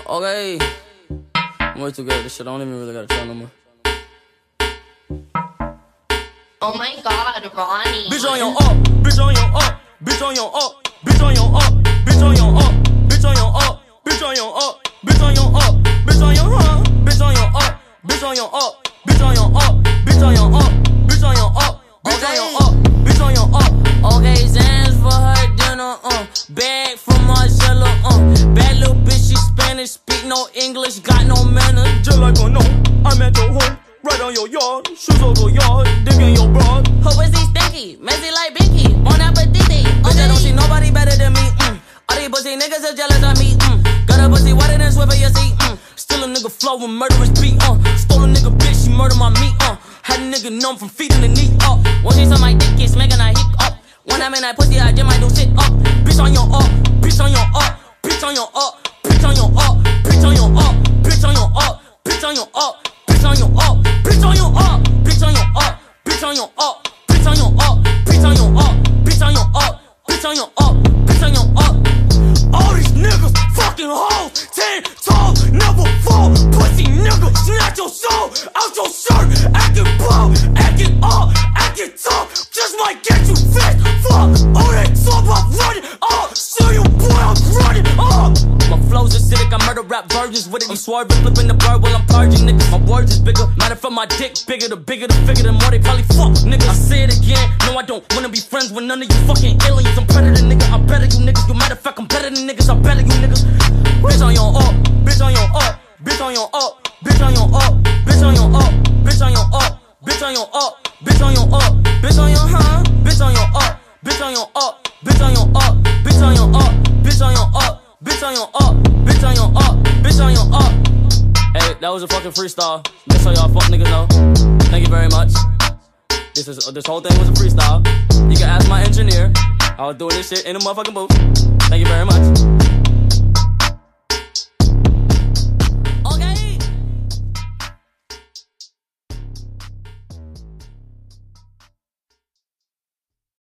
Okay. I'm way too good at this shit. I don't even really gotta try no more. Oh my god, Ronnie. Bitch on your up, bitch on your up, bitch on your up, bitch on your up, bitch on your up, bitch on your up, bitch on your up, bitch on your up, bitch on your up, bitch on your up, bitch on your up, bitch on your up, bitch on your up, bitch on your up, bitch on your up, bitch on your up. Okay, Zans for her dinner, bag from Marcella, bad little bitch, she Spanish, speak no English, got no manners. Just like I know, I'm at your home. Right on your yard, shoes on your yard, digging your broad. Her pussy stinky, messy like Binky, bon appetit. Bitch, I don't see nobody better than me. All these pussy niggas are jealous of me. Got a pussy wetter than Swiffer, you see. Still a nigga flow with murderous beat. Stole a nigga bitch, she murdered my meat. Had a nigga numb from feeding the knee up. When she saw my dick, it's making her hick up. When I'm in that pussy, I just might do shit up. Bitch on your up, bitch on your up, bitch on your up, bitch on your up, bitch on your up, bitch on your up, bitch on your up. Bitch on your up, bitch on your up, bitch on your up, bitch on your up, bitch on your up, bitch on your up, bitch on your up, bitch on your up, bitch on your up. All these niggas fucking hoes, 10 toes, never fall. Pussy nigga, snatch your soul out your shirt, acting bold, acting up, acting tough. Just might get you fat. Fuck all that talk about running up. Show you boy, I'm running up. My flow's acidic, I murder rap virgins with it. I'm swerving, flipping the bird while I'm purging niggas. My words is bigger, matter for my dick bigger. The bigger the figure, the more they probably fuck niggas. I say it again, no I don't wanna be friends with none of you fucking aliens. I'm predator nigga, I better you niggas. You matter of fact, I'm better than niggas, I better you niggas. Bitch on your up, bitch on your up, bitch on your up, bitch on your up, bitch on your up, bitch on your up, bitch on your up, bitch on your up, bitch on your bitch on your up, bitch on your up, bitch on your up, bitch on your up, bitch on your up. Bitch on your up, bitch on your up, bitch on your up. Hey, that was a fucking freestyle. Just so y'all fuck niggas know. Thank you very much. This whole thing was a freestyle. You can ask my engineer. I was doing this shit in the motherfucking booth. Thank you very much.